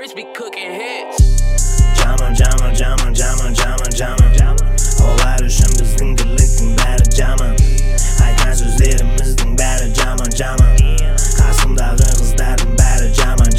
bitch be cooking hits. Jama Olar üçün bizдің бірліктің бәрі жаман. Айтқан сөздеріміздің бәрі жаман. Қасымдағы қыздардың бәрі жаман.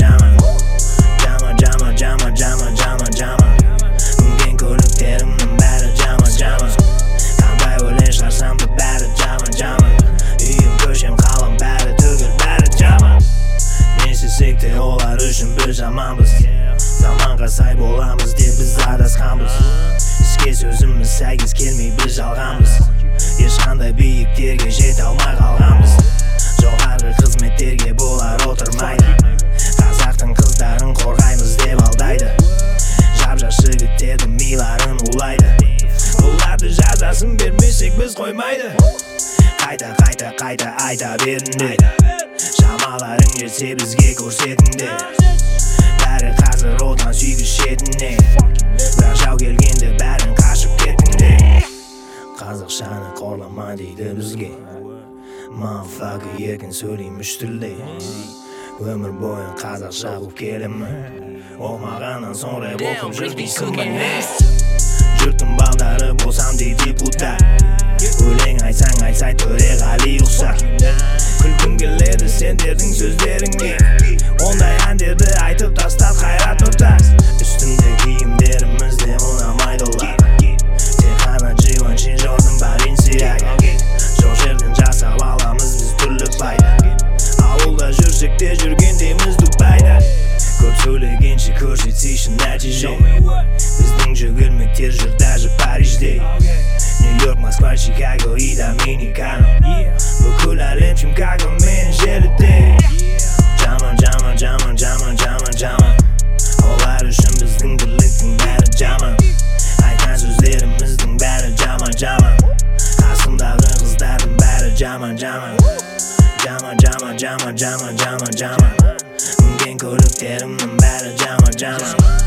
Мінген көліктерімнің бәрі жаман. Қандай өлең шығарсам да бәрі жаман. Үйім көшем қалам бәрі түгел бәрі жаман. Не істесек те олар үшін біз жаманбыз. Заманға сай боламыз деп біз адасқанбыз. Іске сөзіміз сәйкес келмей біз жалғанбыз. Ешқандай биіктерге жете алмай қалғанбыз. Жоғарғы қызметтерге бұлар отырмайды. Қазақтың қыздарын қорғаймыз деп алдайды. Жап-жас жігіттердің миларын улайды. Бұларды жазасын бермесек біз қоймайды. Қайта айта беріңдер. Шамаларың жетсе бізге көрсетіңдер. Бәрі қазір отан сүйгіш шетіне. Бірақ жау келгенде бәрін қашып кеттіңдер. Қазақшаны қорлама дейді бізге. Motherfucker еркін сөйлейм үш тілде. Өмір бойын қазақша қуып келемін. Оқымағаннан соң рэп оқып жүрмейсің бе? Жұрттың балдары болсам дейді депутат. Өлең айтсаң айтсай Төреғали ұқсақ. Күлкім келеді сендердің сөздеріңе. Ондай әндерді айтып тастап Қайрат Нұртас. Үстімде киімдерімізде ұнамайды олар. Тек қана Givenchy Jordan Balenciaga. Жоқ жерден жасап аламыз біз түрлі пайда. Ауылда жүрсек те жүргендейміз Дубайда. Көп сөйлегенше көрсетсейші нәтиже. Біздің жүгірмектер жүр даже Парижде. Нью-Йорк, Москва, Чикаго и Доминикана. Бүкіл әлем Чикаго мен желіде. Жаман Олар үшін біздің бірліктің бәрі жаман. Айтқан сөздеріміздің бәрі жаман. Қасымдағы қыздардың бәрі жаман. Мінген көліктерімнің бәрі жаман.